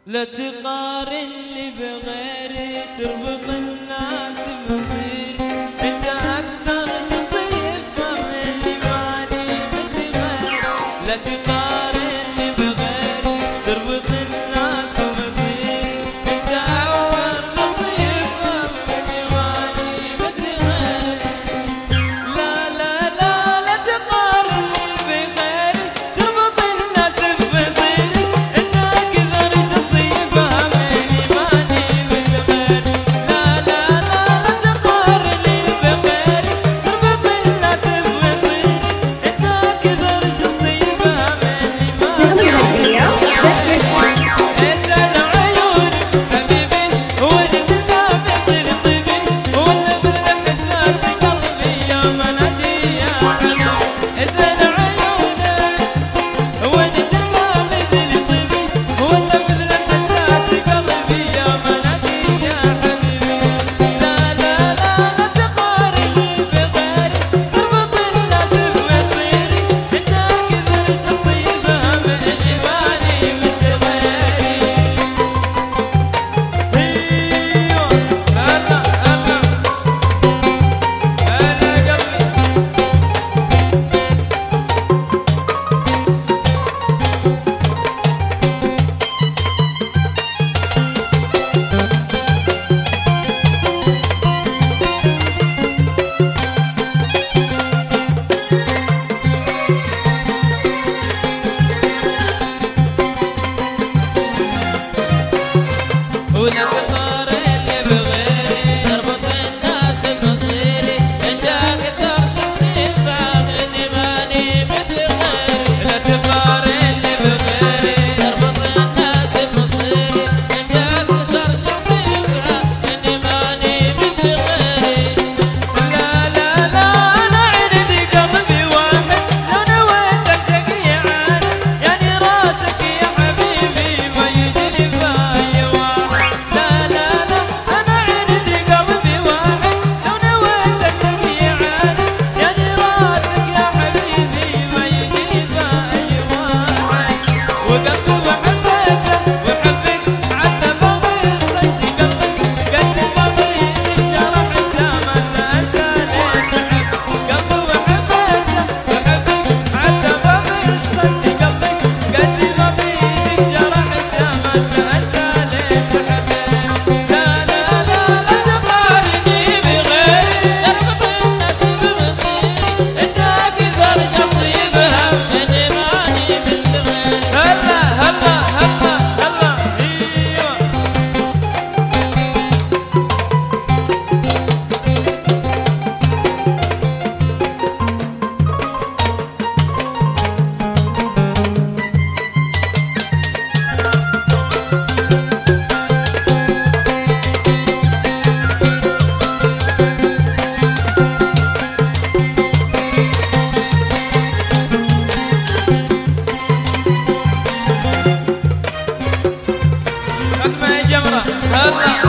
لا تقارن لي بغيري، تربط الناس بمصيري. انت اكثر شخصية فهمني ماني مثل غيري. لا تقارن لي بغيري، تربط الناس بمصيري. انت اكثر شخصية فهمني ماني مثل غيري. لا لا لا لا تقارن لي بغيري، تربط الناس بمصيري. انت اكثر شخصية فهمني ماني مثل غيري. لا لا لا لا تقارن لي بغيري، تربط الناس بمصيري. انت اكثر شخصية فهمني ماني مثل غيري. اسأل عيوني حبيبي وجدنا مثل طيبي، ولا مثل احساس قلبي يا منادي يا حبيبي. اسأل عيوني وجدنا مثل طيبي، ولا مثل احساس قلبي يا منادي يا حبيبي. لا لا لا لا تقارن لي بغيري، تربط الناس بمصيري. انت اكثر شخصية فهمني ماني مثل غيري. ايوه هلا هلا هلا قلبي ولا تقارن لي بغيري، تربط الناس بمصيري. انت اكثر شخصية فهمني ماني مثل غيري. لا تقارن لي بغيري. تربط الناس بمصيري. انت اكثر شخصية فهمني ماني مثل غيري. لا لا لا انا عندي قلبي واحد، لو نويتك شقي عاد يعني راسك يا حبيبي ما يجري باي واحد. لا لا لا انا عندي قلبي واحد، لو نويتك شقي عاد يعني راسك يا حبيبي ما يجري باي واحد. وقلبي وحبيته وحبك عدى بغي صدق قلبك، قد قلبي انجرح انت ما سألت ليه تحب. قلبي وحبيته وحبك عدى بغي صدق قلبك، قد قلبي انجرح انت ما سألت ليه تحب. لا لا لا لا تقارن لي بغيري، تربط الناس بمصيري. انت اكثر شخصية فهمني ماني مثل غيري. هلا هلا هلا هلا ايوه. اسمع يا جمرة هلا